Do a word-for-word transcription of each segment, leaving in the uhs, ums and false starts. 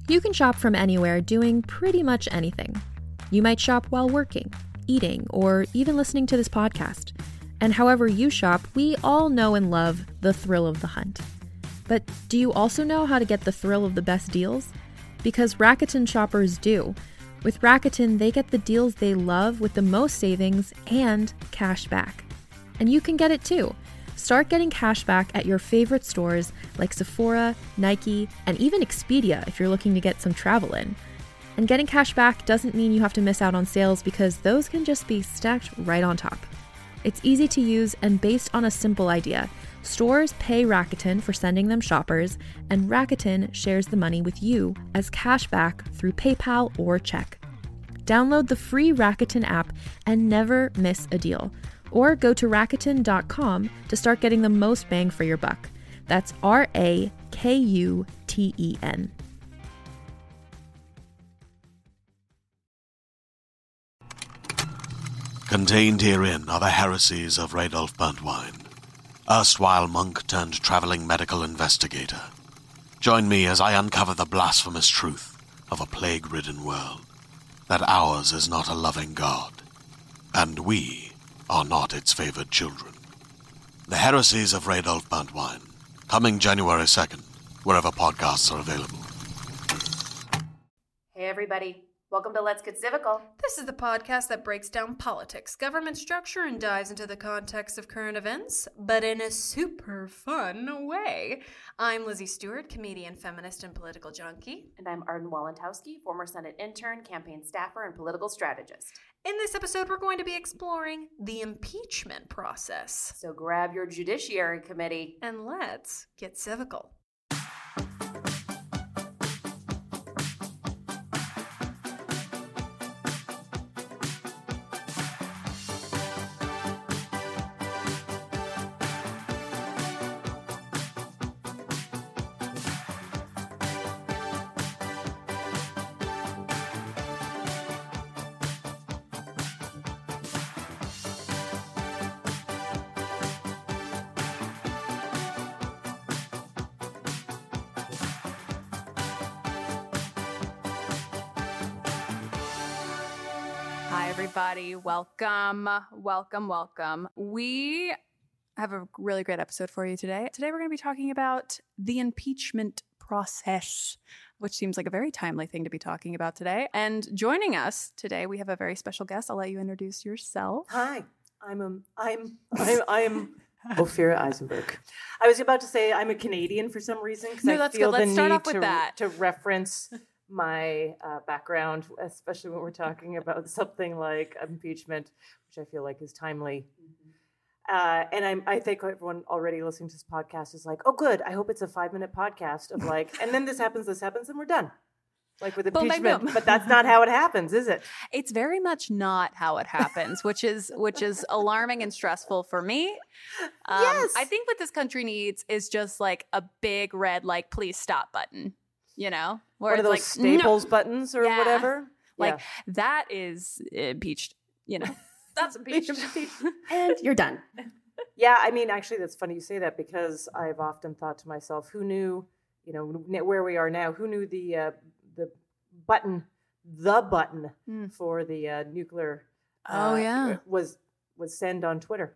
You can shop from anywhere doing pretty much anything. You might shop while working, eating, or even listening to this podcast. And however you shop, we all know and love the thrill of the hunt. But do you also know how to get the thrill of the best deals? Because Rakuten shoppers do. With Rakuten, they get the deals they love with the most savings and cash back. And you can get it too. Start getting cash back at your favorite stores like Sephora, Nike, and even Expedia if you're looking to get some travel in. And getting cash back doesn't mean you have to miss out on sales because those can just be stacked right on top. It's easy to use and based on a simple idea. Stores pay Rakuten for sending them shoppers, and Rakuten shares the money with you as cash back through PayPal or check. Download the free Rakuten app and never miss a deal. Or go to Rakuten dot com to start getting the most bang for your buck. That's R A K U T E N. Contained herein are the heresies of Radolf Burntwine, erstwhile monk turned traveling medical investigator. Join me as I uncover the blasphemous truth of a plague-ridden world, that ours is not a loving God, and we are not its favored children. The Heresies of Radolf Burntwine, coming January second, wherever podcasts are available. Hey everybody, welcome to Let's Get Civical. This is the podcast that breaks down politics, government structure, and dives into the context of current events, but in a super fun way. I'm Lizzie Stewart, comedian, feminist, and political junkie. And I'm Arden Walentowski, former Senate intern, campaign staffer, and political strategist. In this episode, we're going to be exploring the impeachment process. So grab your Judiciary Committee. And let's get civical. Hi, everybody. Welcome, welcome, welcome. We have a really great episode for you today. Today, we're going to be talking about the impeachment process, which seems like a very timely thing to be talking about today. And joining us today, we have a very special guest. I'll let you introduce yourself. Hi, I'm um, I'm I'm I'm Ophira Eisenberg. I was about to say I'm a Canadian for some reason because No, I that's feel good. Let's the start need off with to that. to reference my uh, background, especially when we're talking about something like impeachment, which I feel like is timely. Mm-hmm. Uh, and I'm, I think everyone already listening to this podcast is like, oh, good. I hope it's a five minute podcast of like, and then this happens, this happens, and we're done. Like with Boom, bang, impeachment, boom. but that's not how it happens, is it? It's very much not how it happens, which is which is alarming and stressful for me. Um, Yes. I think what this country needs is just like a big red, like, please stop button, you know? Where One of it's those like, Staples no. buttons or Yeah. whatever. Like, Yeah. that is impeached, you know? That's impeached. And you're done. Yeah, I mean, actually, that's funny you say that because I've often thought to myself, who knew, you know, n- where we are now, who knew the uh, the button, the button Mm. for the uh, nuclear Oh, uh, yeah. was was send on Twitter.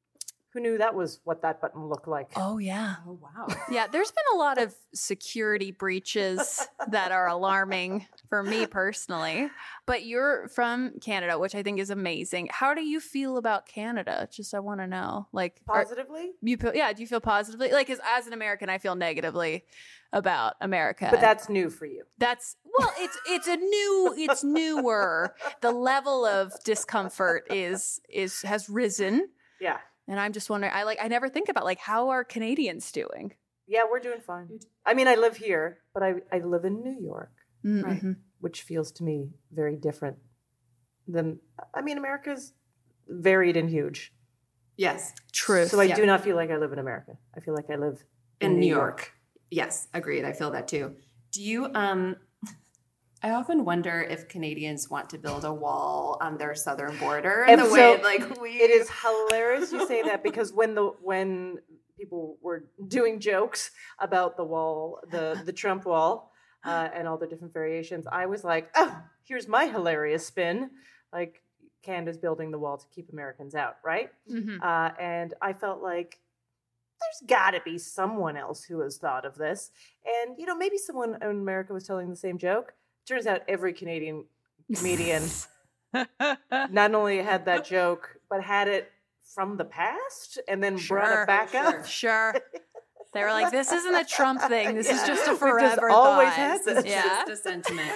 Who knew that was what that button looked like? Oh, yeah. Oh, wow. Yeah, there's been a lot of security breaches that are alarming for me personally. But you're from Canada, which I think is amazing. How do you feel about Canada? Just I want to know. Like, are- Positively? you feel, yeah, do you feel positively? Like, as, as an American, I feel negatively about America. But that's new for you. That's well, it's it's a new, it's newer. The level of discomfort is is has risen. Yeah. And I'm just wondering, I like I never think about like how are Canadians doing? Yeah, we're doing fine. I mean, I live here, but I, I live in New York, Mm-hmm. which feels to me very different than, I mean, America's varied and huge. Yes. Truth. So I Yeah. do not feel like I live in America. I feel like I live In New York. Yes, agreed. I feel that too. Do you, um, I often wonder if Canadians want to build a wall on their southern border in And the so way, like, we. It is hilarious you say that because when the when people were doing jokes about the wall, the the Trump wall, uh, and all the different variations, I was like, oh, here's my hilarious spin. Like, Canada's building the wall to keep Americans out, right? Mm-hmm. Uh, and I felt like there's got to be someone else who has thought of this. And, you know, maybe someone in America was telling the same joke. Turns out every Canadian comedian not only had that joke, but had it from the past and then Sure, brought it back sure. up. Sure. They were like, this isn't a Trump thing. This is Yeah. just a We've just forever always thought. had this. Yeah. Just a sentiment.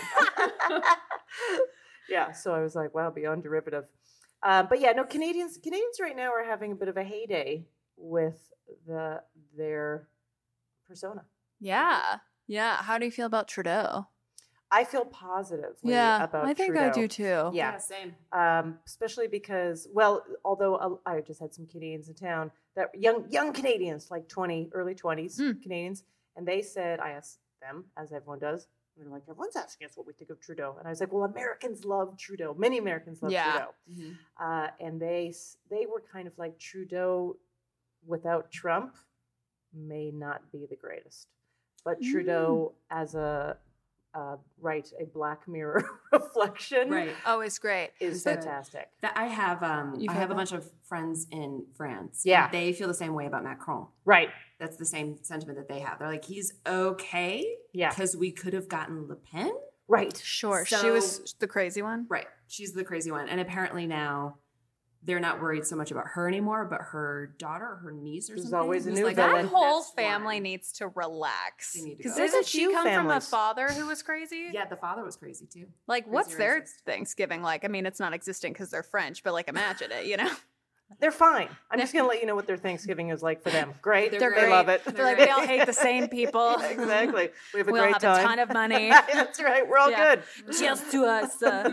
Yeah, so I was like, wow, beyond derivative. Uh, but yeah, no, Canadians Canadians right now are having a bit of a heyday with the their persona. Yeah. Yeah. How do you feel about Trudeau? I feel positively Yeah. about I think Trudeau. I do too. Yeah. same. Um, especially because, well, although uh, I just had some Canadians in town, that young young Canadians, like twenty, early twenties Mm. Canadians, and they said, I asked them, as everyone does, and they're like, everyone's asking us what we think of Trudeau. And I was like, well, Americans love Trudeau. Many Americans love Yeah. Trudeau. Mm-hmm. Uh, and they s- they were kind of like, Trudeau without Trump may not be the greatest. But Trudeau as a, uh, right, a Black Mirror reflection Right. Always great. is So- fantastic. That I have um You've I had have a that? bunch of friends in France. Yeah. And they feel the same way about Macron. Right. That's the same sentiment that they have. They're like, he's okay. Yeah. Because we could have gotten Le Pen. Right. Sure. she So- was the crazy one. Right. She's the crazy one. And apparently now they're not worried so much about her anymore, but her daughter or her niece or There's something. always a who's new like, villain. That whole next family one. needs to relax. They need to Because go. There's doesn't a she few come from a families. father who was crazy? Yeah, the father was crazy too. Like, what's Crazy their racist. Thanksgiving like? I mean, it's not existent because they're French, but like, imagine it, you know? They're fine. I'm just going to let you know what their Thanksgiving is like for them. Great. They're They great. love it. They're like, we all hate the same people. Exactly. We have a We all great have time. a ton of money. That's right. We're all Yeah. good. Cheers to us. uh.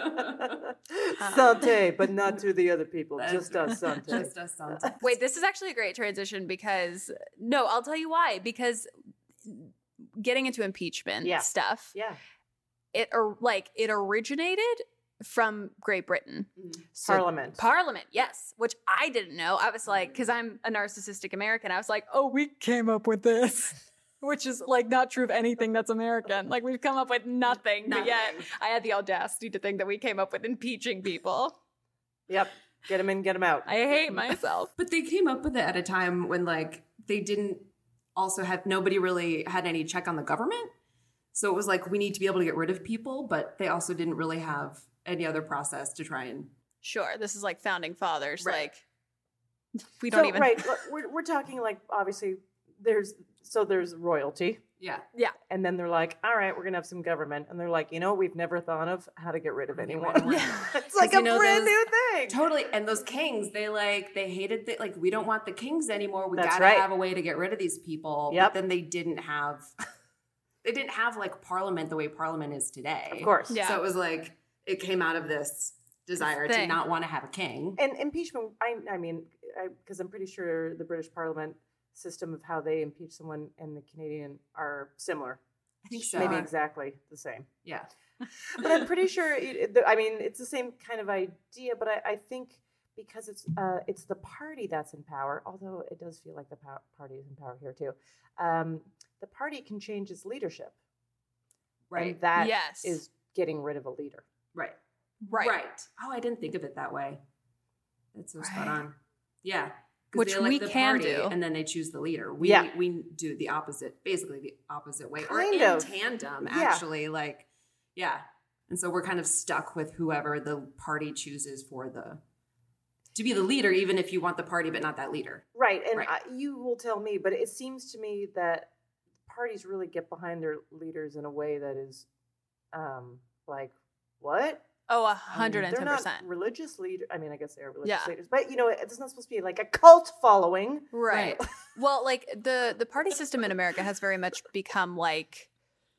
Sante, but not to the other people. That's Just us, right. Sante. Just us sometimes. Wait, this is actually a great transition because, no, I'll tell you why. Because getting into impeachment Yeah. stuff, Yeah. it or like it originated from Great Britain. So- Parliament. Parliament, yes, which I didn't know. I was like, because I'm a narcissistic American, I was like, oh, we came up with this, which is like not true of anything that's American. Like we've come up with nothing, but yet Nothing. I had the audacity to think that we came up with impeaching people. Yep. Get them in, get them out. I hate myself. But they came up with it at a time when like they didn't also have nobody really had any check on the government. So it was like we need to be able to get rid of people, but they also didn't really have any other process to try and Sure, this is like founding fathers. Right. Like we don't so, even. Right. look, We're, we're talking like, obviously, there's, so there's royalty. yeah. And then they're like, all right, we're going to have some government. And they're like, you know, we've never thought of how to get rid of How to get anyone. rid of Yeah. It's like you a know brand those- new thing. Totally. And those kings, they like they hated the, like we don't want the kings anymore. We That's gotta right. have a way to get rid of these people. Yep. But then they didn't have they didn't have like parliament the way parliament is today. Of course. Yeah. So it was like it came out of this desire to Thing. not want to have a king. And impeachment, I, I mean, because I'm pretty sure the British Parliament system of how they impeach someone and the Canadian are similar. I think so. Maybe exactly the same. Yeah. But I'm pretty sure, it, it- the- I mean, it's the same kind of idea, but I, I think because it's uh, it's the party that's in power, although it does feel like the pow- party is in power here too, um, the party can change its leadership. Right. And that Yes. is getting rid of a leader. Right. right. Right. Oh, I didn't think of it that way. That's so spot Right. on. Yeah. 'Cause Which they elect we the can party, do. and then they choose the leader. We Yeah. we do the opposite, basically the opposite way, or Kind in of. tandem. Yeah. Actually, like yeah. And so we're kind of stuck with whoever the party chooses for the to be the leader, even if you want the party but not that leader. Right. And Right. I, you will tell me, but it seems to me that parties really get behind their leaders in a way that is um, like, what? Oh, a I mean, hundred and they're ten not percent. religious leaders. I mean, I guess they are religious Yeah. leaders, but you know, it's not supposed to be like a cult following. Right. Well, like the the party system in America has very much become like,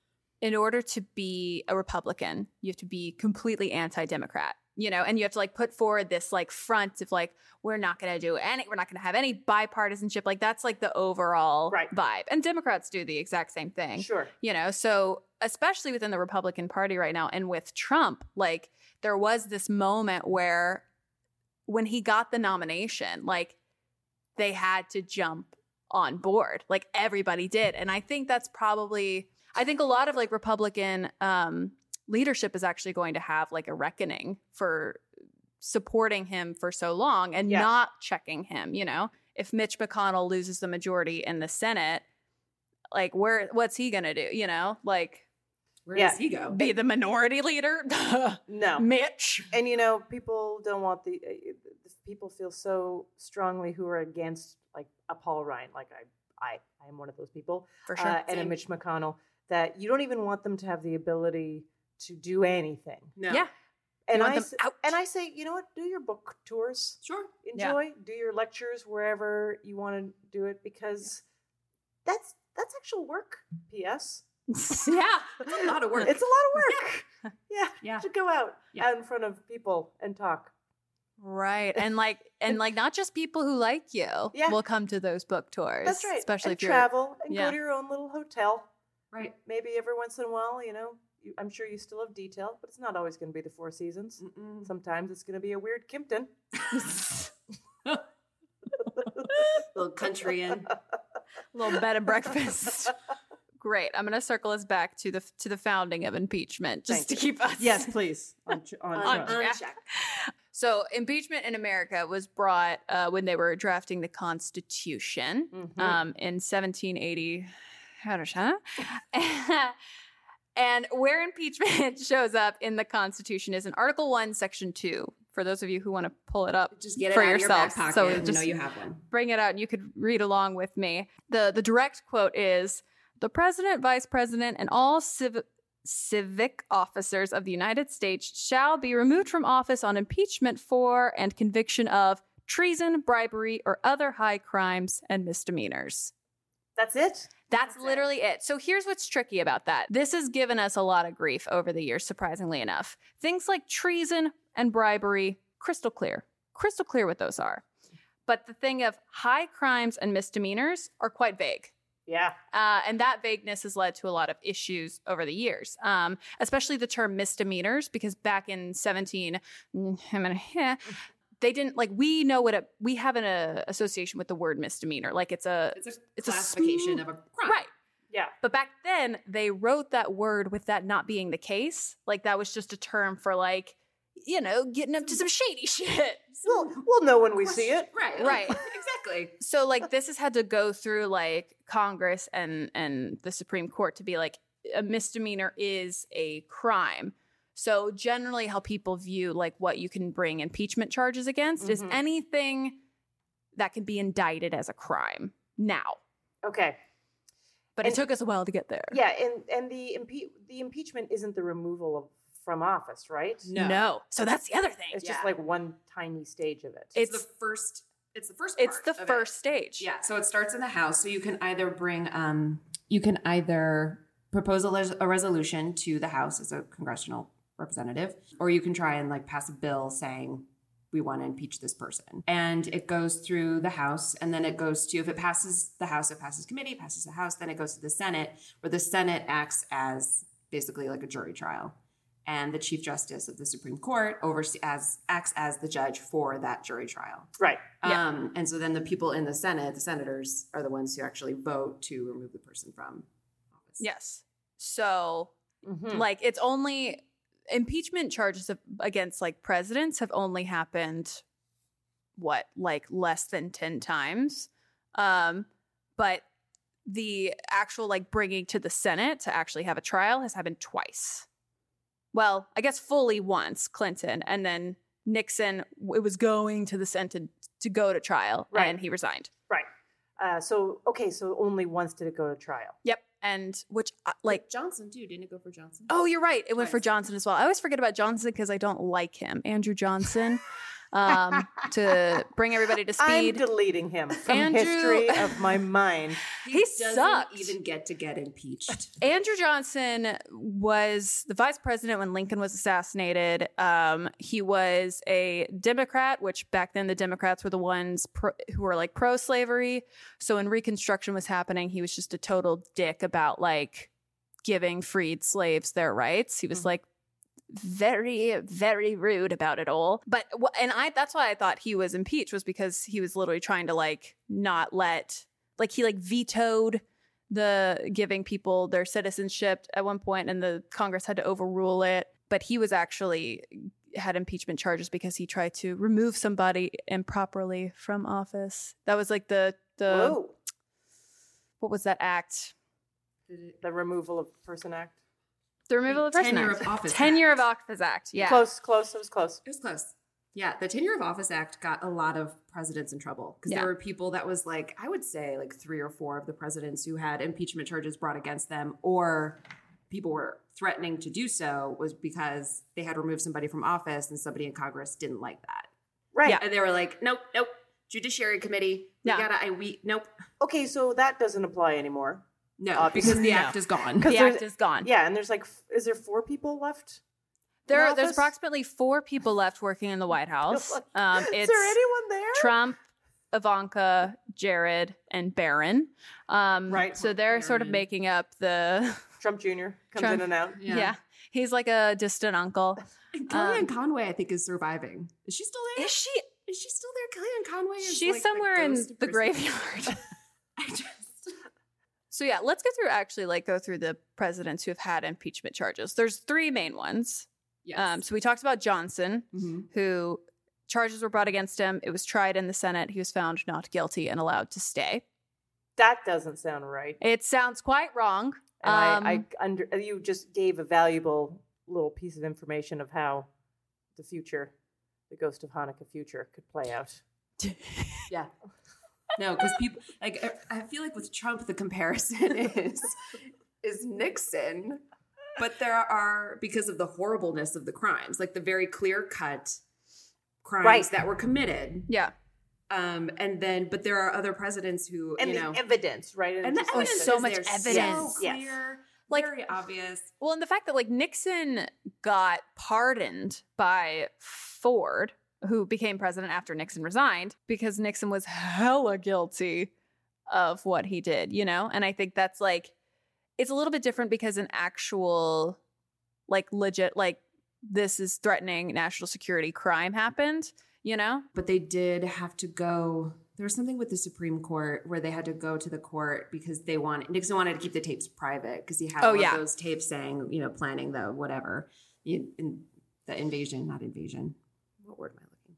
in order to be a Republican, you have to be completely anti-democrat, you know, and you have to like put forward this like front of like, we're not going to do any, we're not going to have any bipartisanship. Like that's like the overall Right. vibe. And Democrats do the exact same thing. Sure. You know, so especially within the Republican Party right now and with Trump, like there was this moment where when he got the nomination, like they had to jump on board. Like everybody did. And I think that's probably, I think a lot of like Republican um, leadership is actually going to have like a reckoning for supporting him for so long and Yeah. not checking him. You know, if Mitch McConnell loses the majority in the Senate, like where, what's he gonna do? You know, like Where Yeah. does he go? be the minority leader, No. Mitch. And you know, people don't want the uh, people feel so strongly who are against like a Paul Ryan, like I, I, I am one of those people, For sure. uh, and a Same. Mitch McConnell, that you don't even want them to have the ability to do anything. No. Yeah. And want I them s- out. and I say, you know what? Do your book tours. Sure. Yeah. Enjoy. Do your lectures wherever you want to do it, because that's that's actual work. P S Yeah. It's a lot of work. It's a lot of work. Yeah. Yeah. To go out Yeah. out in front of people and talk. Right. And like and like not just people who like you Yeah. will come to those book tours. That's right. Especially and if you're travel and yeah. go to your own little hotel. Right. Maybe every once in a while, you know, you, I'm sure you still have detail, but it's not always going to be the Four Seasons. Mm-mm. Sometimes it's going to be a weird Kimpton. Little country in. little bed and breakfast. Great. I'm going to circle us back to the to the founding of impeachment just Thank to you. keep us Yes, please. On, tr- on, On track. track. check. So, impeachment in America was brought uh, when they were drafting the Constitution Mhm. um, in seventeen eighty. And where impeachment shows up in the Constitution is in Article one, Section two. For those of you who want to pull it up Just get it for out of your yourself. back pocket So and just know you have one. bring it out and you could read along with me. The the direct quote is, "The president, vice president, and all civ- civic officers of the United States shall be removed from office on impeachment for and conviction of treason, bribery, or other high crimes and misdemeanors." That's it? That's, That's it. literally it. So here's what's tricky about that. This has given us a lot of grief over the years, surprisingly enough. Things like treason and bribery, crystal clear. Crystal clear what those are. But the thing of high crimes and misdemeanors are quite vague. Yeah. Uh, and that vagueness has led to a lot of issues over the years, um, especially the term misdemeanors, because back in seventeen, they didn't, like, we know what, a, we have an uh, association with the word misdemeanor. Like it's a, It's a it's a classification sm- of a crime. right. Yeah. But back then, they wrote that word with that not being the case. Like that was just a term for like, you know, getting up to some shady shit. We'll, we'll know when we see it. Right. Right. Exactly. So like this has had to go through like Congress and and the Supreme Court to be like a misdemeanor is a crime. So generally how people view like what you can bring impeachment charges against is Mhm. anything that can be indicted as a crime now. Okay. But And- it took us a while to get there. Yeah, and and the impe- the impeachment isn't the removal of from office, right? No. So that's the other thing. It's Yeah. just like one tiny stage of it. It's, It's- the first. It's the first. It's part the of it. first stage. Yeah. So it starts in the House. So you can either bring. Um. You can either propose a, les- a resolution to the House as a congressional representative, or you can try and like pass a bill saying we want to impeach this person. And it goes through the House, and then it goes to, if it passes the House, it passes committee, passes the House, then it goes to the Senate, where the Senate acts as basically like a jury trial. And the Chief Justice of the Supreme Court oversee as acts as the judge for that jury trial. Right. Yeah. Um, and so then the people in the Senate, the senators, are the ones who actually vote to remove the person from office. Yes. So Mhm. like it's only impeachment charges of, against like presidents have only happened what like less than ten times. Um but the actual like bringing to the Senate to actually have a trial has happened twice. Well, I guess fully once, Clinton, and then Nixon, it was going to the Senate to go to trial, Right. and he resigned. Right. Uh, so okay, so only once did it go to trial. Yep. And which uh, like Like Johnson too, didn't it go for Johnson? oh, you're right. It went for Twice. Johnson as well. I always forget about Johnson because I don't like him. Andrew Johnson. Um, to bring everybody to I'm speed. deleting him from Andrew- history of my mind. He doesn't sucked. even get to get impeached. Andrew Johnson was the vice president when Lincoln was assassinated. Um, he was a Democrat, which back then the Democrats were the ones pro- who were like pro-slavery. So when Reconstruction was happening, he was just a total dick about like giving freed slaves their rights. He was Mhm. like very, very rude about it all. But wh- and I that's why I thought he was impeached was because he was literally trying to like not let like he like vetoed the giving people their citizenship at one point, and the Congress had to overrule it. But he was actually had impeachment charges because he tried to remove somebody improperly from office. That was like the the Whoa. What was that act? The Removal of Person Act. The removal of person Tenure act. of Office Tenure Act. of Office Act. Yeah. Close, close. It was close. It was close. Yeah, the Tenure of Office Act got a lot of presidents in trouble because Yeah. there were people that was like, I would say like three or four of the presidents who had impeachment charges brought against them, or people were threatening to do so, was because they had removed somebody from office and somebody in Congress didn't like that. Right. Yeah. And they were like, nope, nope, Judiciary Committee. We Yeah. gotta, I, we, nope. Okay, so that doesn't apply anymore. No, Obviously, because the no. act is gone. Because The there's- act is gone. Yeah, and there's like, f- is there four people left? There, in there's office? approximately four people left working in the White House. Um, Is it's there anyone there? Trump, Ivanka, Jared, and Barron. Um, Right. So they're sort of Barron. making up the. Trump Junior comes Trump- in and out. Yeah. He's like a distant uncle. And Kellyanne Um, Conway, I think, is surviving. Is she still there? Is she? Is she still there? Kellyanne Conway is She's like somewhere in ghost the person. graveyard. I just. So yeah, let's go through actually like go through the presidents who have had impeachment charges. There's three main ones. Yes. Um, so we talked about Johnson, Mhm. who charges were brought against him. It was tried in the Senate. He was found not guilty and allowed to stay. That doesn't sound right. It sounds quite wrong. And Um, I, I under you just gave a valuable little piece of information of how the future, the Ghost of Hanukkah future, could play out. Yeah. No, because people like I- I feel like with Trump the comparison is is Nixon, but there are, because of the horribleness of the crimes, like the very clear cut crimes Right. that were committed. yeah. Um, and then but there are other presidents who And you the know evidence, right? and the just evidence like so is much there, evidence. so Yes. clear, Like- very obvious. Well, and the fact that like Nixon got pardoned by Ford, who became president after Nixon resigned, because Nixon was hella guilty of what he did, you know? And I think that's like, it's a little bit different because an actual, like legit, like this is threatening national security crime happened, you know? But they did have to go. There was something with the Supreme Court where they had to go to the court because they wanted Nixon wanted to keep the tapes private because he had Oh, all yeah. of those tapes saying, you know, planning the whatever, the, in, the invasion, not invasion. What word am I looking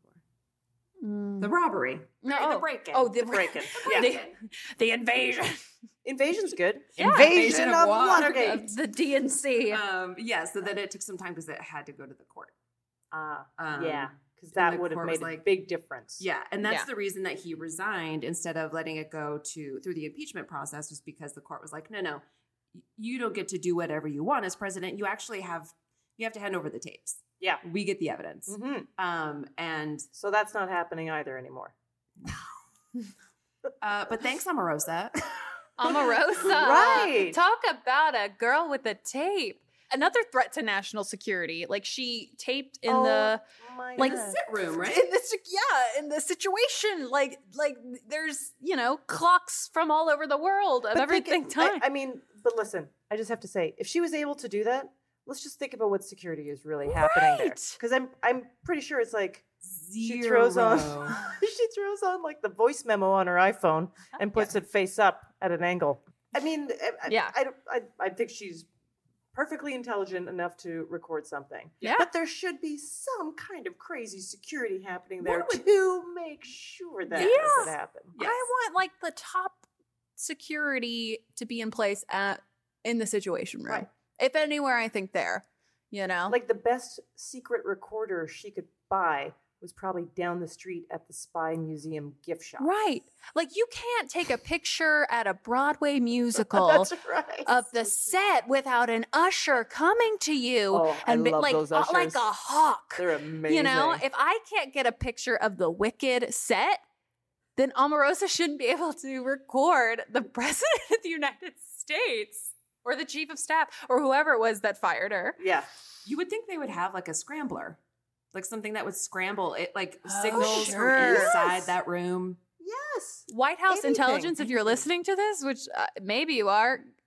for? The robbery. No, Right, oh. the break-in. Oh, the, The break-in. The Yeah. break-in. the invasion Invasion's good. Yeah. Invasion, Invasion of of what? Watergate. of the D N C. Um, yeah, so then it took some time because it had to go to the court. Ah, Um, yeah, because and that the would have court made was a like- big difference. Yeah, and that's Yeah. the reason that he resigned instead of letting it go to through the impeachment process, was because the court was like, no, no, you don't get to do whatever you want as president. You actually have you have to hand over the tapes. Yeah. We get the evidence. hmm Um, and So that's not happening either anymore. uh, but thanks, Omarosa. Omarosa. Right. Talk about a girl with a tape. Another threat to national security. Like she taped in Oh, the my like God. sit room, right? in this yeah, in the situation. Like like there's, you know, clocks from all over the world of But everything think- time. I, I mean, but listen, I just have to say, if she was able to do that, let's just think about what security is really happening there. Right. Because I'm I'm pretty sure it's like Zero. she throws on she throws on like the voice memo on her iPhone and puts it face up at an angle. I mean, I, I- Yeah. I, I I think she's perfectly intelligent enough to record something. Yeah. But there should be some kind of crazy security happening there What would- to make sure that Yes. doesn't happen. Yes. I want like the top security to be in place at in the situation room. Right. If anywhere, I think there. You know? Like the best secret recorder she could buy was probably down the street at the Spy Museum gift shop. right. Like you can't take a picture at a Broadway musical. That's right. Of the set without an usher coming to you Oh, I and be- love like those uh, like ushers. a hawk. They're amazing. You know, if I can't get a picture of the Wicked set, then Omarosa shouldn't be able to record the president of the United States or the chief of staff or whoever it was that fired her. yeah. You would think they would have like a scrambler, like something that would scramble it, like Oh, signals sure. from inside Yes. that room. Yes. White House Anything, intelligence, if you're anything. listening to this, which uh, maybe you are,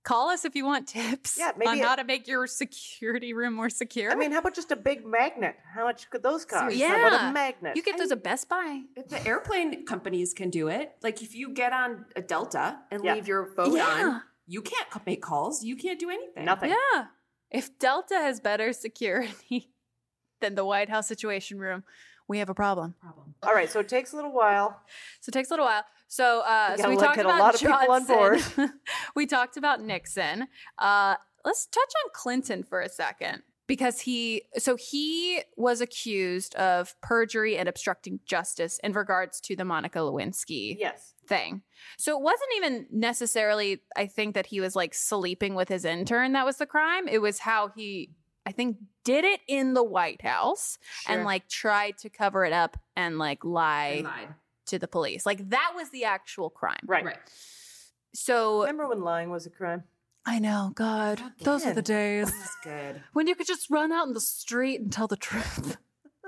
call us if you want tips Yeah, maybe on it- how to make your security room more secure. I mean, how about just a big magnet? How much could those cost? Yeah. How about a magnet? you get those at Best Buy. If the airplane companies can do it, like if you get on a Delta and Yeah. leave your phone Yeah. on, you can't c- make calls. You can't do anything. Nothing. Yeah. If Delta has better security than the White House Situation Room, we have a problem. Problem. All right, so it takes a little while. So it takes a little while. So, uh, You so gotta we look talked at a about lot of people on Johnson. We talked about Nixon. Uh, let's touch on Clinton for a second because he, so he was accused of perjury and obstructing justice in regards to the Monica Lewinsky Yes. thing. So it wasn't even necessarily, I think, that he was like sleeping with his intern that was the crime. It was how he, I think, did it in the White House and like tried to cover it up and like lie And lied. to the police. Like that was the actual crime. Right. Right. So Remember when lying was a crime? I know, God, those are the days That's good. when you could just run out in the street and tell the truth.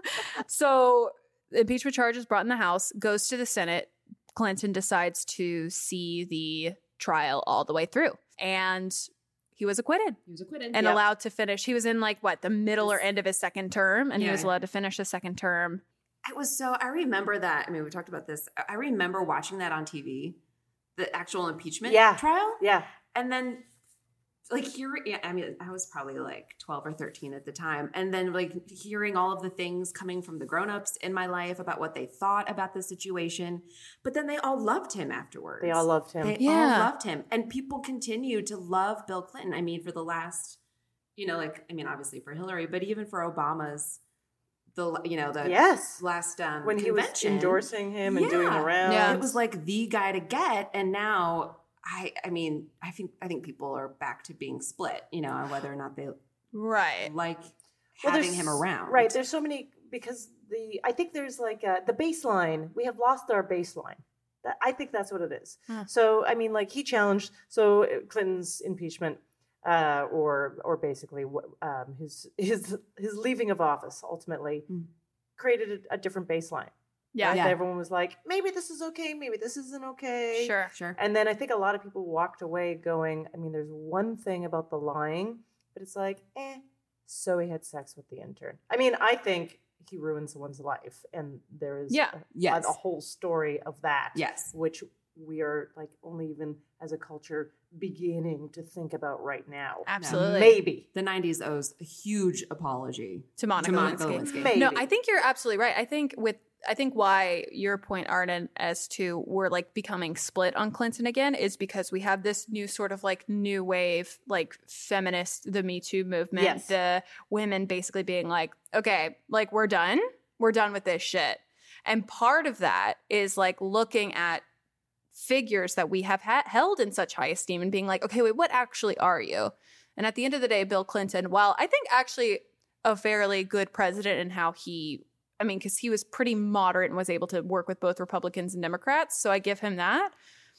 So the impeachment charges brought in the House, goes to the Senate. Clinton decides to see the trial all the way through. And he was acquitted He was acquitted. and Yep. allowed to finish. He was in like what, the middle or end of his second term, and he Yeah. was allowed to finish his second term. It was so, I remember that. I mean, we talked about this. I remember watching that on T V, the actual impeachment Yeah. trial. Yeah. And then, like, here, yeah, I mean, I was probably like twelve or thirteen at the time. And then, like, hearing all of the things coming from the grown-ups in my life about what they thought about the situation. But then they all loved him afterwards. They all loved him. They Yeah. all loved him. And people continue to love Bill Clinton. I mean, for the last, you know, like, I mean, obviously for Hillary, but even for Obama's, the, you know, the Yes. last um, When he was convention. endorsing him and doing the Yeah. rounds. Yeah. It was like the guy to get. And now, I, I mean, I think, I think people are back to being split, you know, on whether or not they Right. like Well, having there's- him around. Right. There's so many because the I think there's like uh the baseline. We have lost our baseline. That, I think that's what it is. Hmm. So I mean, like he challenged so uh, Clinton's impeachment, uh, or or basically what, um, his his his leaving of office ultimately Hmm. created a, a different baseline. Yeah. Right? Yeah. Everyone was like, maybe this is okay, maybe this isn't okay. Sure. Sure. And then I think a lot of people walked away going, I mean, there's one thing about the lying, but it's like, eh, so he had sex with the intern. I mean, I think he ruined someone's life. And there is Yeah. a, Yes. a whole story of that. Yes. Which we are like only even as a culture beginning to think about right now. Absolutely. Maybe. The nineties owes a huge apology To Monica, to Monica Lewinsky. Lewinsky. Maybe. No, I think you're absolutely right. I think with I think why your point, Arden, as to we're like becoming split on Clinton again is because we have this new sort of like new wave, like feminist, the Me Too movement, Yes. the women basically being like, okay, like we're done. We're done with this shit. And part of that is like looking at figures that we have ha- held in such high esteem and being like, okay, wait, what actually are you? And at the end of the day, Bill Clinton, while I think actually a fairly good president in how he, I mean, because he was pretty moderate and was able to work with both Republicans and Democrats. So I give him that.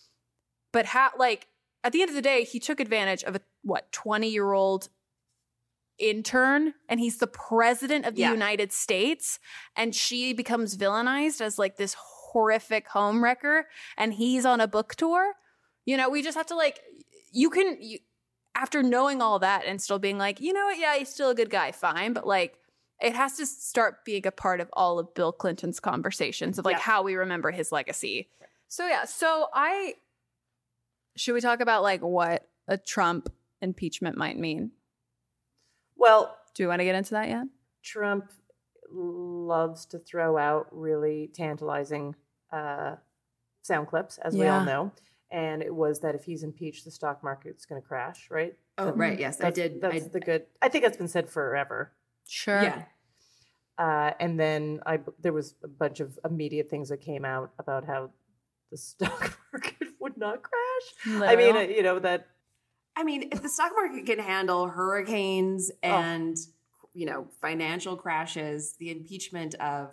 But how, like, at the end of the day, he took advantage of a, what, twenty year old intern, and he's the president of the Yeah. United States. And she becomes villainized as like this horrific homewrecker, and he's on a book tour. You know, we just have to, like, you can, you, after knowing all that and still being like, you know what, yeah, he's still a good guy, fine. But like, it has to start being a part of all of Bill Clinton's conversations of like Yeah. how we remember his legacy. So yeah, so I, should we talk about like what a Trump impeachment might mean? Well, Do we want to get into that yet? Trump loves to throw out really tantalizing uh, sound clips, as we all Yeah. know. And it was that if he's impeached, the stock market's going to crash, right? Oh, That- right. Yes, I That's, did. That's I, the good. I think that's been said forever. Sure. yeah. Uh, and then I there was a bunch of immediate things that came out about how the stock market would not crash. I mean, uh, you know that. I mean, if the stock market can handle hurricanes and, you know, financial crashes, the impeachment of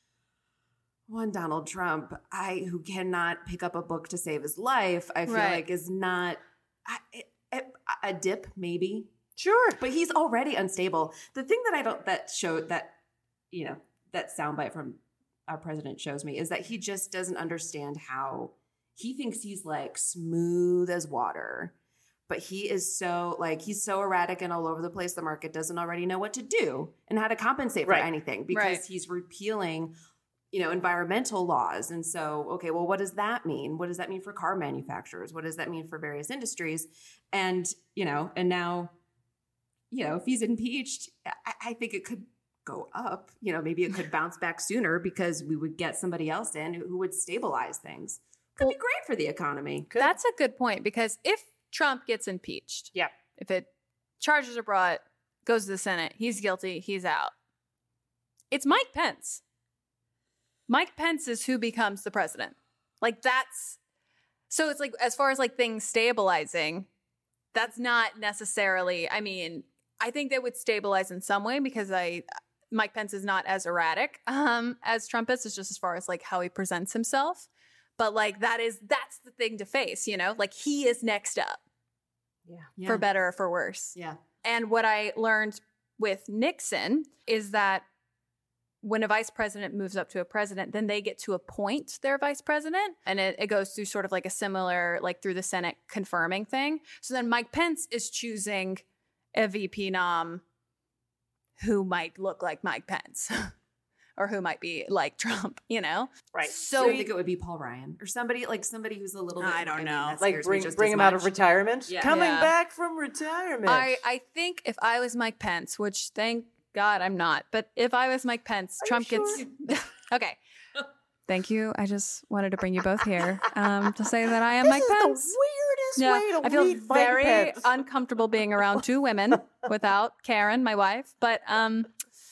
one Donald Trump, I who cannot pick up a book to save his life, I feel Right. like is not I, it, it, a dip, maybe. Sure. But he's already unstable. The thing that I don't that showed that, you know, that soundbite from our president shows me is that he just doesn't understand how he thinks he's like smooth as water. but he is so like he's so erratic and all over the place. The market doesn't already know what to do and how to compensate for Right. anything because Right. he's repealing, you know, environmental laws. And so, okay, well, what does that mean? What does that mean for car manufacturers? What does that mean for various industries? And, you know, and now, you know, if he's impeached, I, I think it could go up. You know, maybe it could bounce back sooner because we would get somebody else in who would stabilize things. Could be great for the economy. That's a good point because if Trump gets impeached, Yeah. if it charges are brought, goes to the Senate, he's guilty, he's out. It's Mike Pence. Mike Pence is who becomes the president. Like that's so it's like as far as like things stabilizing, that's not necessarily, I mean, I think they would stabilize in some way because I Mike Pence is not as erratic um, as Trump is. It's just as far as like how he presents himself. But like that is that's the thing to face, you know? Like he is next up Yeah. Yeah. for better or for worse. Yeah. And what I learned with Nixon is that when a vice president moves up to a president, then they get to appoint their vice president. And it, it goes through sort of like a similar, like through the Senate confirming thing. So then Mike Pence is choosing a V P nom who might look like Mike Pence or who might be like Trump, you know? Right. So So I think it would be Paul Ryan or somebody like somebody who's a little bit. I don't mean, know. that Like scares me bring just bring as him out much. of retirement. Yeah. Coming Yeah. back from retirement. I, I think if I was Mike Pence, which thank God I'm not, but if I was Mike Pence, Are Trump you gets. Okay. Thank you. I just wanted to bring you both here um, to say that I am this Mike is Pence. the weirdest Yeah, way to I feel meet Mike very Pence. uncomfortable being around two women without Karen, my wife, but um,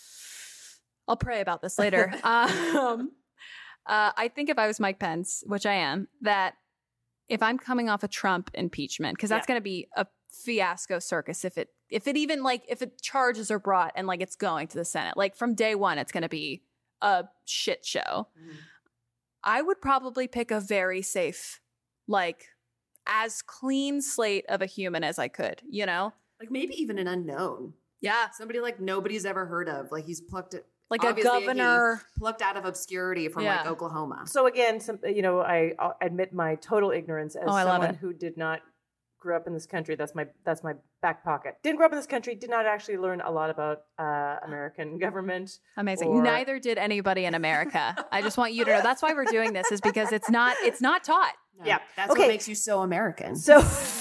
I'll pray about this later. Um, uh, I think if I was Mike Pence, which I am, that if I'm coming off a Trump impeachment, because that's Yeah. going to be a fiasco circus if it if it even like if it charges are brought and like it's going to the Senate, like from day one, it's going to be a shit show. Mhm. I would probably pick a very safe, like as clean slate of a human as I could, you know? Like maybe even an unknown. Yeah. Somebody like nobody's ever heard of. Like he's plucked it. Like a obviously he governor. plucked out of obscurity from Yeah. like Oklahoma. So again, some, you know, I I'll admit my total ignorance as Oh, I love someone it. who did not grew up in this country. That's my that's my back pocket. Didn't grow up in this country. Did not actually learn a lot about uh, American government. Amazing. Or- Neither did anybody in America. I just want you to know that's why we're doing this is because it's not it's not taught. No, Yeah. That's Okay. what makes you so American. So,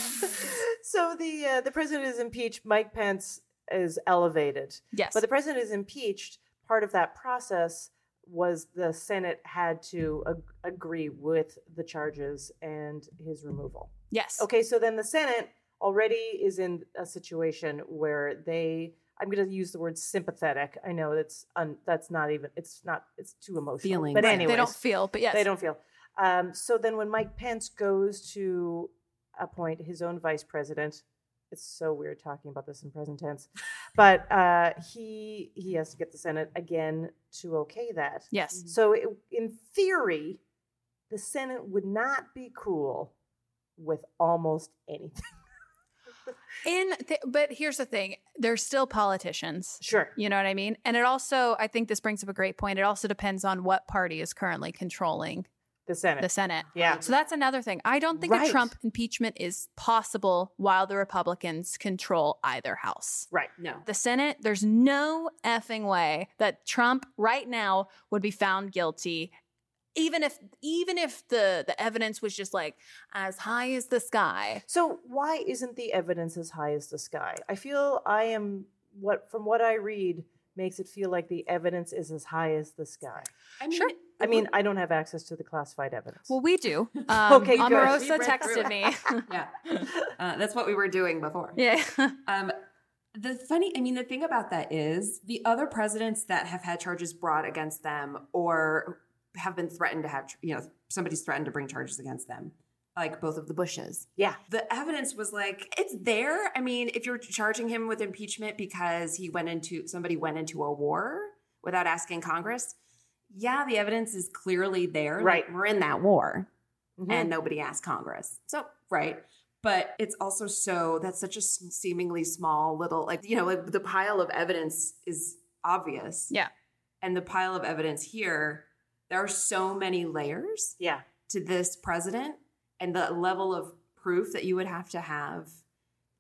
so the uh, the president is impeached. Mike Pence is elevated. Yes. But the president is impeached. Part of that process was the Senate had to ag- agree with the charges and his removal. yes. Okay, so then the Senate already is in a situation where they, I'm going to use the word sympathetic. I know that's un, that's not even, it's not, it's too emotional. Feelings. But Right. anyways, They don't feel, but yes. they don't feel. Um, so then when Mike Pence goes to appoint his own vice president, it's so weird talking about this in present tense, but uh, he he has to get the Senate again to okay that. Yes. So it, in theory, the Senate would not be cool with almost anything. In th- but here's the thing. They're still politicians. Sure. You know what I mean? And it also, I think this brings up a great point. It also depends on what party is currently controlling The Senate. the Senate. Yeah. So that's another thing. I don't think a Right. Trump impeachment is possible while the Republicans control either house. Right. No. The Senate, there's no effing way that Trump right now would be found guilty, even if even if the, the evidence was just like as high as the sky. So why isn't the evidence as high as the sky? I feel I am what from what I read makes it feel like the evidence is as high as the sky. I mean, Sure. I mean, I don't have access to the classified evidence. Well, we do. Um, Okay, good. Omarosa We read through texted me. yeah, uh, that's what we were doing before. yeah. Um, the funny, I mean, the thing about that is the other presidents that have had charges brought against them or have been threatened to have, you know, somebody's threatened to bring charges against them, like both of the Bushes. Yeah. The evidence was like, it's there. I mean, if you're charging him with impeachment because he went into, somebody went into a war without asking Congress, yeah, the evidence is clearly there. Right. Like, we're in that war Mhm. and nobody asked Congress. So, right. But it's also so, that's such a s- seemingly small little, like, you know, like the pile of evidence is obvious. Yeah. And the pile of evidence here, there are so many layers Yeah. to this president and the level of proof that you would have to have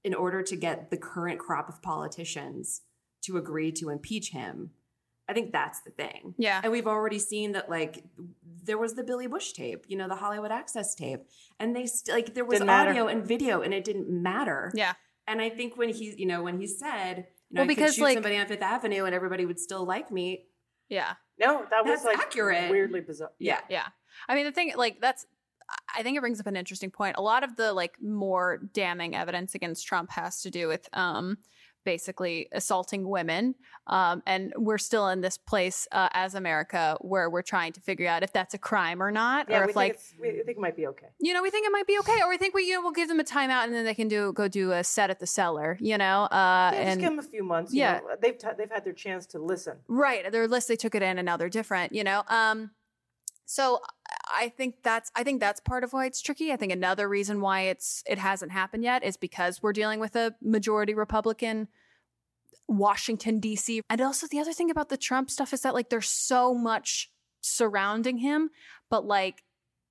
in order to get the current crop of politicians to agree to impeach him. I think that's the thing. Yeah. And we've already seen that, like, there was the Billy Bush tape, you know, the Hollywood Access tape. And they, st- like, there was Didn't matter. audio and video, and it didn't matter. Yeah. And I think when he, you know, when he said, you know, Well, I because, could shoot like- somebody on Fifth Avenue and everybody would still like me. Yeah. No, that was That's like accurate. weirdly bizarre. Yeah. Yeah. I mean, the thing, like, that's, I think it brings up an interesting point. A lot of the, like, more damning evidence against Trump has to do with um, basically assaulting women. Um, and we're still in this place uh, as America where we're trying to figure out if that's a crime or not. Yeah, or we if, think, like, it's, we think it might be okay. you know, we think it might be okay. Or we think we, you know, we'll give them a timeout and then they can do go do a set at the cellar, you know? Uh, Yeah, just and give them a few months. You yeah. know, they've t- they've had their chance to listen. Right. Their list, they took it in and now they're different, you know? Um, so I think that's, I think that's part of why it's tricky. I think another reason why it's, it hasn't happened yet is because we're dealing with a majority Republican Washington, D C. And also the other thing about the Trump stuff is that, like, there's so much surrounding him, but like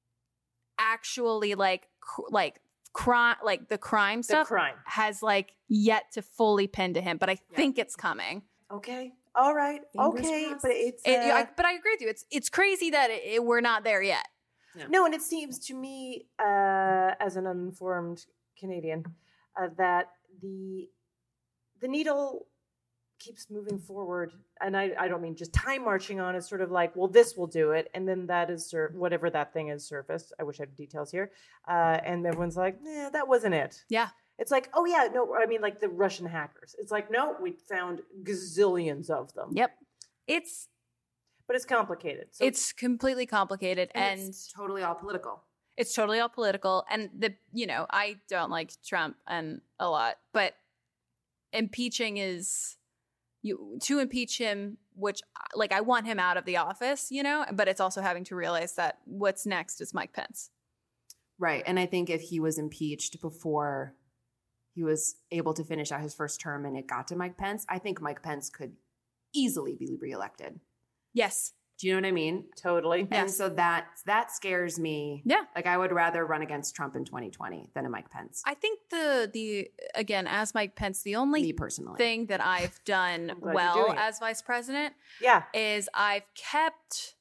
actually like, cr- like crime, like the crime The stuff crime. has like yet to fully pin to him, but I think it's coming. Okay. All right. Fingers okay. crossed. But it's It, uh, I, but I agree with you. It's it's crazy that it, it- we're not there yet. no, and it seems to me, uh, as an uninformed Canadian, uh, that the the needle keeps moving forward, and I, I don't mean just time marching on. It's sort of like, well, this will do it, and then that is sur- whatever that thing is surfaced. I wish I had details here, uh, and everyone's like, "Yeah, that wasn't it." Yeah. It's like, oh yeah, no, I mean like the Russian hackers. It's like, no, we found gazillions of them. Yep. It's But it's complicated. So it's completely complicated And, and, it's totally all political. it's totally all political. And the you know, I don't like Trump and a lot, but impeaching is you to impeach him, which like I want him out of the office, you know, but it's also having to realize that what's next is Mike Pence. Right. And I think if he was impeached before he was able to finish out his first term and it got to Mike Pence, I think Mike Pence could easily be reelected. Yes. Do you know what I mean? totally. And so that that scares me. Yeah. Like I would rather run against Trump in twenty twenty than a Mike Pence. I think the the again, as Mike Pence, the only me personally. thing that I've done I'm glad you're well doing it. as vice president Yeah. is I've kept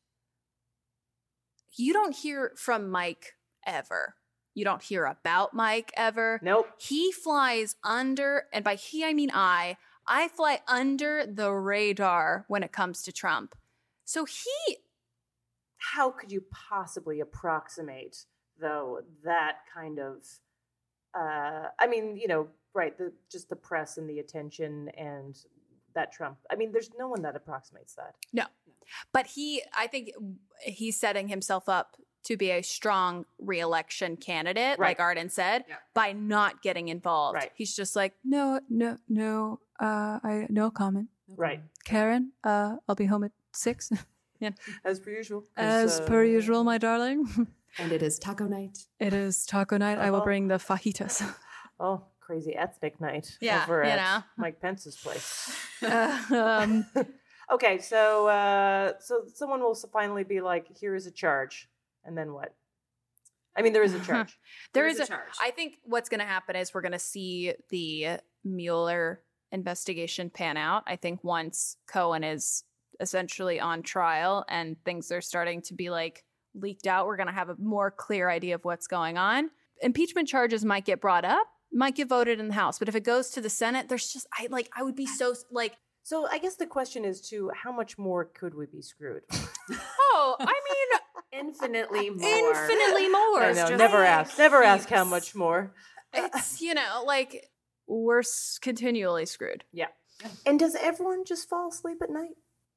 you don't hear from Mike ever. You don't hear about Mike ever. Nope. He flies under, and by he I mean I, I fly under the radar when it comes to Trump. So he How could you possibly approximate, though, that kind of? Uh, I mean, you know, right? The just the press and the attention and that Trump. I mean, there's no one that approximates that. No. But he, I think he's setting himself up to be a strong reelection candidate, Right. like Arden said, Yeah. by not getting involved. Right. He's just like, no, no, no, uh, I no comment. Right. Karen, uh, I'll be home at six. As per usual. 'cause, As uh, per usual, my darling. And it is taco night. It is taco night. I will Uh-huh. bring the fajitas. Oh, crazy ethnic night. Yeah, Over you at know. Mike Pence's place. um, Okay, so uh, so someone will finally be like, "Here is a charge," and then what? I mean, there is a charge. there There is is a a charge. I think what's going to happen is we're going to see the Mueller investigation pan out. I think once Cohen is essentially on trial and things are starting to be like leaked out, we're going to have a more clear idea of what's going on. Impeachment charges might get brought up, might get voted in the House, but if it goes to the Senate, there's just I like I would be so like So I guess the question is too: how much more could we be screwed? oh, I mean Infinitely more. infinitely more. I know. just Never like ask. Never ask how heaps. much more. It's you know like we're s- continually screwed. Yeah. And does everyone just fall asleep at night?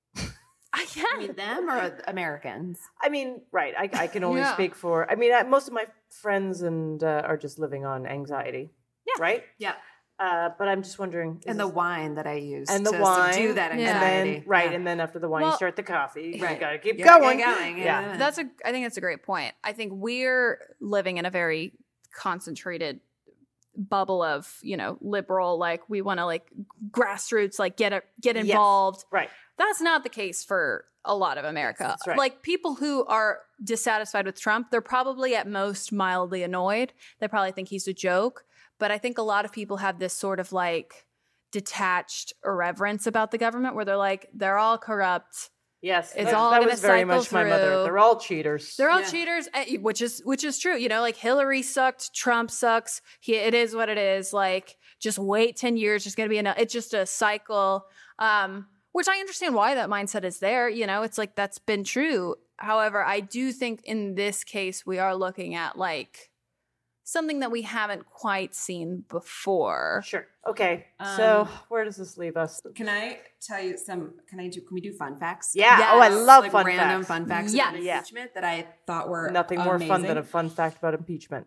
I You yeah. mean them or Americans? I mean, right. I, I can only Yeah. speak for. I mean, I, most of my friends and uh, are just living on anxiety. Yeah. Right. Yeah. Uh, but I'm just wondering. is And the this- wine that I use and the to wine, subdue that and anxiety. then right, Yeah. and then after the wine, Well- you start the coffee. You Right. gotta keep You gotta going. get going, Yeah. yeah. That's a I think that's a great point. I think we're living in a very concentrated bubble of, you know, liberal like we want to like grassroots like get a, get Yes. involved. Right. That's not the case for a lot of America. that's right. Like people who are dissatisfied with Trump, they're probably at most mildly annoyed. They probably think he's a joke, But I think a lot of people have this sort of like detached irreverence about the government where they're like, they're all corrupt. Yes, It's that, all that gonna was very cycle much my mother. through. They're all cheaters. They're all Yeah. cheaters, eh, which is which is true. You know, like Hillary sucked, Trump sucks. He, it is what it is. Like, just wait ten years. There's going to be enough. It's just a cycle, um, which I understand why that mindset is there. You know, it's like that's been true. However, I do think in this case, we are looking at like something that we haven't quite seen before. Sure. Okay. so Um, where does this leave us? Can I tell you some? Can I do? Can we do fun facts? Yeah. Yes. Oh, I love like fun random facts. fun facts Yes. about Yeah. impeachment that I thought were Nothing more fun than amazing. a fun fact about impeachment.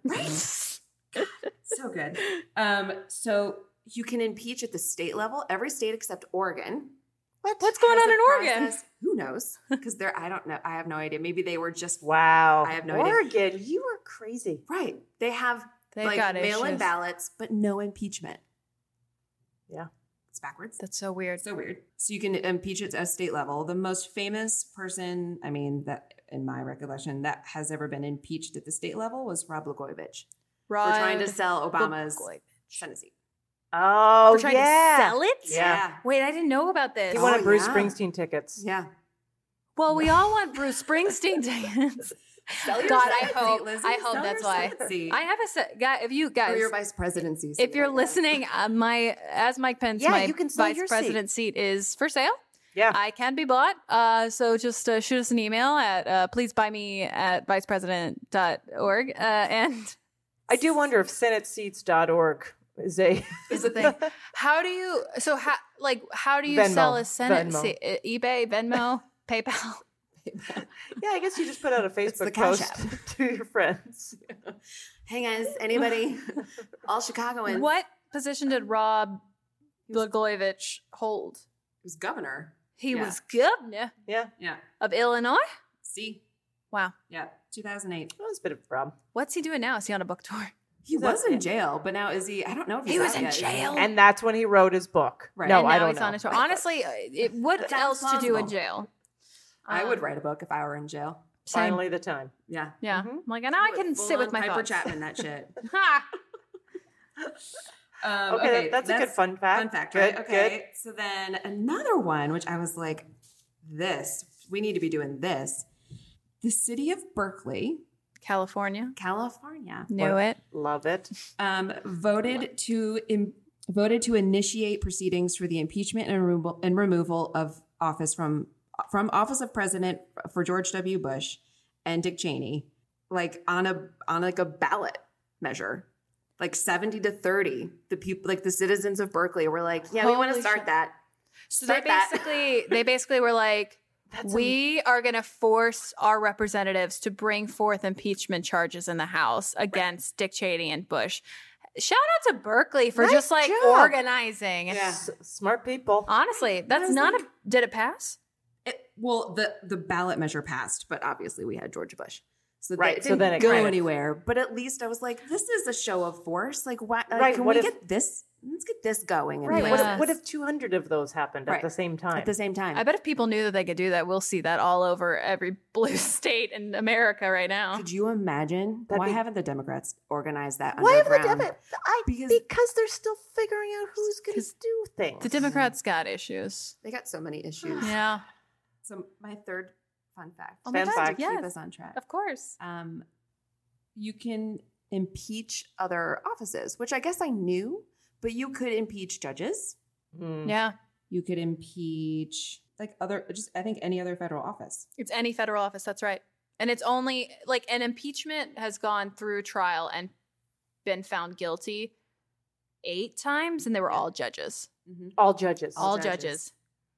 So good. Um, so you can impeach at the state level. Every state except Oregon. What? What's going has on a in Oregon? process- Who knows? Because they're I don't know. I have no idea. Maybe they were just Wow. I have no idea. Oregon, you are crazy. right. They have They've like got mail-in issues. ballots, but no impeachment. Yeah. It's backwards. That's so weird. So weird. So you can impeach it at state level. The most famous person, I mean, that in my recollection, that has ever been impeached at the state level was Rob Blagojevich for trying to Rod sell Obama's Blagojevich. Senate seat. Oh, For trying yeah. to sell it? Yeah. Wait, I didn't know about this. He Oh, wanted Bruce yeah. Springsteen tickets. Yeah. Well, we all want Bruce Springsteen tickets. Sell your God, I Senate hope. seat, Lizzie. I hope Sell that's your why. Senate seat. I have a se- guy. If you For guys, your vice presidency. if you're listening, uh, my as Mike Pence, Yeah, my you can sell vice your seat. president seat. is for sale. Yeah. I can be bought. Uh, so just uh, shoot us an email at uh, please buy me at vice president dot org. Uh, and I do wonder if senate seats dot org is a is the thing. how do you? So how like how do you Venmo. sell a Senate Venmo. seat? Uh, eBay, Venmo, PayPal. Yeah, I guess you just put out a the Facebook Cash post to your friends. Hey guys, anybody? All Chicagoans. What position did Rob Blagojevich hold? He was governor. He Yeah. was governor Yeah, Yeah. of Illinois. See? Wow. Yeah. two thousand eight. that was a bit of a problem. What's he doing now? Is he on a book tour? He He's was out- in jail, but now is he? I don't know if he's He was out in yet. Is he? jail? And that's when he wrote his book. Right. No, and I now don't he's know. on a tour. Honestly, uh, it, what That else sounds to do in plausible. jail? I would Um, write a book if I were in jail. Same. Finally, the time. Yeah. Yeah. Mhm. I'm like, now I can sit with my Piper thoughts. Chapman that shit. Ha! Um, Okay, that- that's a good fun fact. Fun fact, Good, right? Okay. So then another one, which I was like, this, we need to be doing this. The city of Berkeley, California. California, Knew What? it. Love it. um, voted to im- voted to initiate proceedings for the impeachment and removal, and removal of office from from office of president for George W. Bush and Dick Cheney, like on a on like a ballot measure, like seventy to thirty. The people, like the citizens of Berkeley, were like, "Yeah, we want to Holy start shit. that." So they Start that. basically they basically were like, we are going to force our representatives to bring forth impeachment charges in the House against Dick Cheney and Bush. Shout out to Berkeley for Nice just like job. organizing. Yeah. S- smart people. Honestly, that's was not like- a. Did it pass? It, well, the the ballot measure passed, but obviously we had George Bush, so that Right, it so didn't then it go kind of- anywhere. But at least I was like, this is a show of force. Like, what? Like, Right, Can what we if- get this? Let's get this going. in Right. the What, Yes. if, what if two hundred of those happened at Right. the same time? at the same time? I bet if people knew that they could do that, we'll see that all over every blue state in America right now. Could you imagine? That'd Why be- haven't the Democrats organized that Why have they underground? done it? I, Because- because, they're still figuring out who's going to 'Cause do things. The Democrats got issues. They got so many issues. Yeah, So my third fun fact. Oh my Fun God, fact. yes. Keep us on track. of course. Um, you can impeach other offices, which I guess I knew, but you could impeach judges. Mm. Yeah, You could impeach like other, just I think any other federal office. it's any federal office. That's right. And it's only like an impeachment has gone through trial and been found guilty eight times, and they were all judges. All judges. All, judges. judges.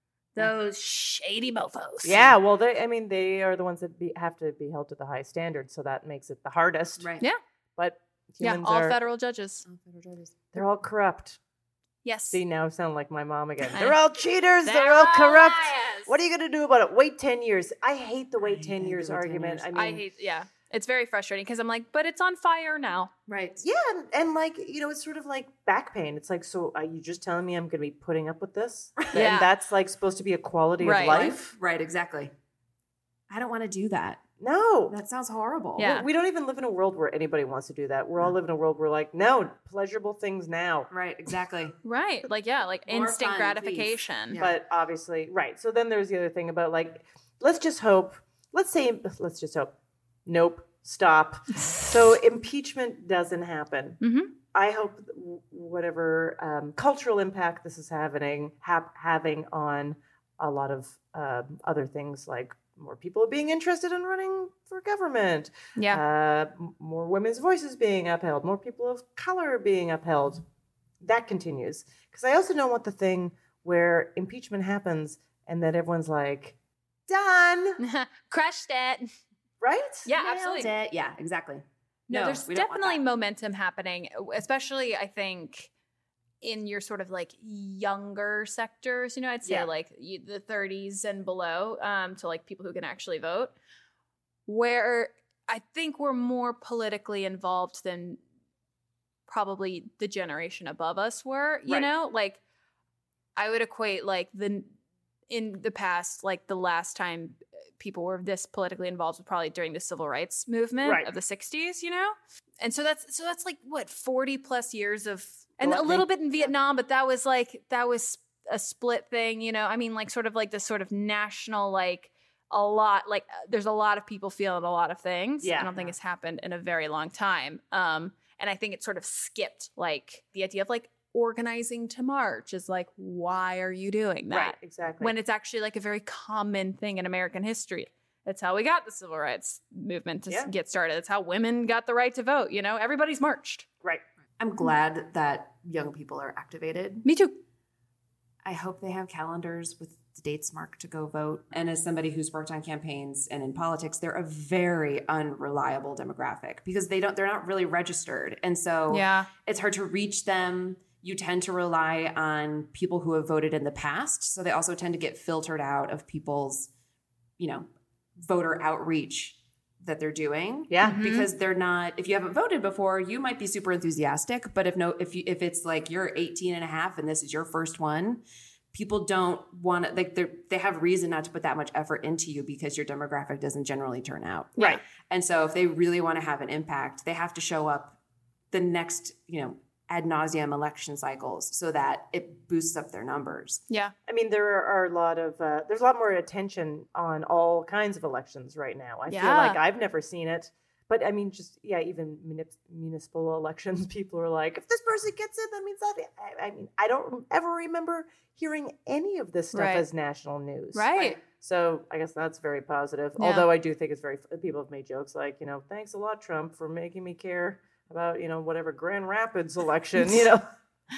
Those shady mofos. Yeah, well, they. I mean, they are the ones that be, have to be held to the high standard, so that makes it the hardest. Right. Yeah. But Yeah, humans all are, federal judges. All federal judges. they're all corrupt. Yes. See, now I sound like my mom again. I- They're all cheaters. They're, They're all all corrupt. liars. What are you going to do about it? Wait ten years. I hate the wait I ten hate years the wait ten argument. years. I mean, I hate, yeah. It's very frustrating because I'm like, but it's on fire now. Right. yeah, and, and like, you know, it's sort of like back pain. It's like, so are you just telling me I'm going to be putting up with this? Yeah. And that's like supposed to be a quality Right. of life? Right, exactly. I don't want to do that. No. That sounds horrible. Yeah. We, we don't even live in a world where anybody wants to do that. We're all living in a world where like, no, pleasurable things now. Right, exactly. Right. Like, yeah, like More instant fun, gratification. please. Yeah. But obviously, right. So then there's the other thing about like, let's just hope, let's say, let's just hope. Nope. Stop. So impeachment doesn't happen. Mm-hmm. I hope whatever um, cultural impact this is having ha- having on a lot of um, other things, like more people being interested in running for government, Yeah. uh, m- more women's voices being upheld, more people of color being upheld, that continues. Because I also don't want the thing where impeachment happens and then everyone's like, done, Crushed it. right? Yeah, Nailed absolutely. it. Yeah, exactly. No, No, there's we don't want definitely that. momentum happening, especially I think in your sort of like younger sectors. You know, I'd say Yeah. like you- the thirties and below, um, to like people who can actually vote, where I think we're more politically involved than probably the generation above us were. You Right. know, like I would equate like the in the past, like the last time people were this politically involved was probably during the civil rights movement Right. of the sixties, you know? And so that's so that's like what forty plus years of and a Gluttony. little bit in Vietnam, but that was like that was a split thing, you know? I mean, like sort of like this sort of national like a lot like uh, there's a lot of people feeling a lot of things. Yeah. I don't think it's happened in a very long time. Um and I think it sort of skipped like the idea of like organizing to march is like, why are you doing that? Right, exactly. When it's actually like a very common thing in American history. That's how we got the civil rights movement to s- Yeah. get started. That's how women got the right to vote. You know, everybody's marched. right. I'm glad that young people are activated. Me too. I hope they have calendars with the dates marked to go vote. And as somebody who's worked on campaigns and in politics, they're a very unreliable demographic because they don't they're not really registered. And so Yeah. it's hard to reach them. You tend to rely on people who have voted in the past. So they also tend to get filtered out of people's, you know, voter outreach that they're doing. Yeah. Mhm. Because they're not, if you haven't voted before, you might be super enthusiastic. But if no, if you, if it's like you're eighteen and a half and this is your first one, people don't want to, like they're, they have reason not to put that much effort into you because your demographic doesn't generally turn out. Right. And so if they really want to have an impact, they have to show up the next, you know, ad nauseum election cycles so that it boosts up their numbers. Yeah. I mean, there are a lot of, uh, there's a lot more attention on all kinds of elections right now. I feel Yeah. like I've never seen it. But I mean, just, yeah, even municip- municipal elections, people are like, if this person gets it, that means that. I, I mean, I don't ever remember hearing any of this stuff Right. as national news. Right. So I guess that's very positive. Yeah. Although I do think it's very, people have made jokes like, you know, thanks a lot, Trump, for making me care about, you know, whatever Grand Rapids election, you know.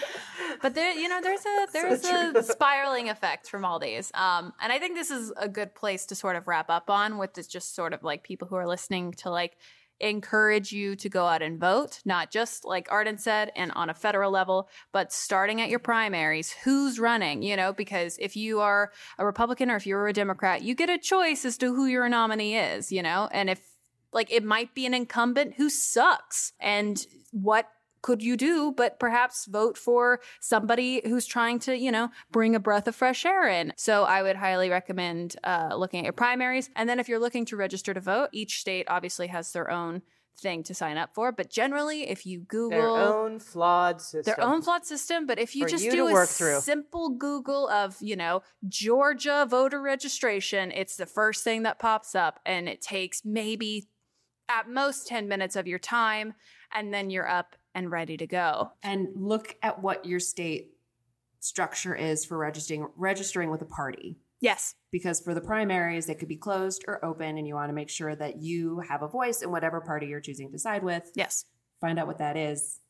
But there, you know, there's a there's true. a spiraling effect from all these, um, and I think this is a good place to sort of wrap up on with this, just sort of like people who are listening to like encourage you to go out and vote, not just like Arden said, and on a federal level, but starting at your primaries, who's running, you know, because if you are a Republican or if you're a Democrat, you get a choice as to who your nominee is, you know, and if like it might be an incumbent who sucks, and what could you do but perhaps vote for somebody who's trying to, you know, bring a breath of fresh air in? So I would highly recommend uh, looking at your primaries. And then if you're looking to register to vote, each state obviously has their own thing to sign up for. But generally, if you Google Their own flawed system. their own flawed system, but if you For just you do to a work through. simple Google of, you know, Georgia voter registration, it's the first thing that pops up, and it takes maybe at most ten minutes of your time, and then you're up and ready to go. And look at what your state structure is for registering registering with a party. Yes. Because for the primaries, they could be closed or open, and you want to make sure that you have a voice in whatever party you're choosing to side with. Yes. Find out what that is,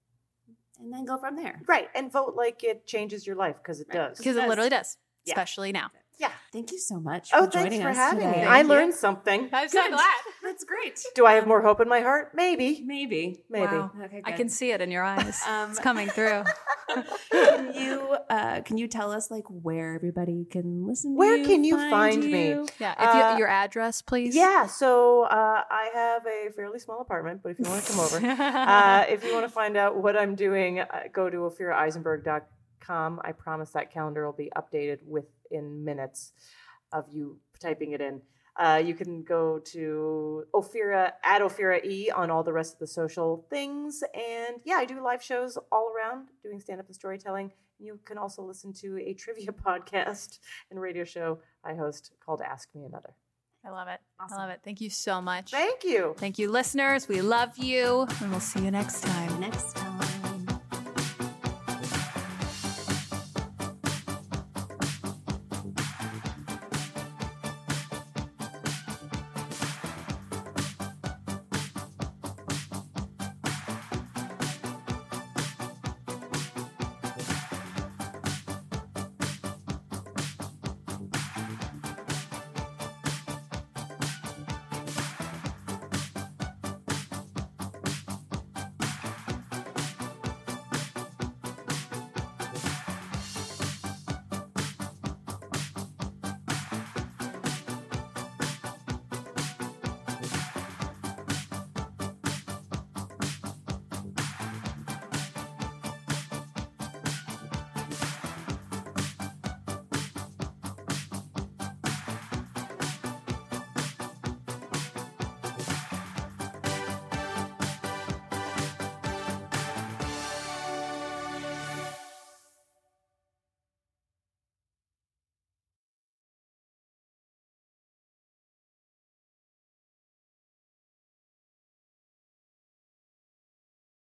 and then go from there. Right. And vote like it changes your life, because it Right. does. Because it does. literally does, Yeah. especially now. Yeah. Thank you so much Oh, for thanks joining for us having today. me. I Thank you. learned something. I'm so Good. glad. That's great. Do I have more hope in my heart? Maybe. Maybe. Maybe. Wow. Okay, I good. can see it in your eyes. Um, It's coming through. Can you uh, can you tell us like where everybody can listen? to Where you, can you find me? you? Yeah. If you, Uh, your address, please. Yeah. So uh, I have a fairly small apartment, but if you want to come over, uh, if you want to find out what I'm doing, uh, go to ophira eisenberg dot com. I promise that calendar will be updated within minutes of you typing it in. Uh, you can go to Ophira at Ophira E on all the rest of the social things. And yeah, I do live shows all around doing stand-up and storytelling. You can also listen to a trivia podcast and radio show I host called Ask Me Another. I love it. Awesome. I love it. Thank you so much. Thank you. Thank you, listeners. We love you. And we'll see you next time. Next time.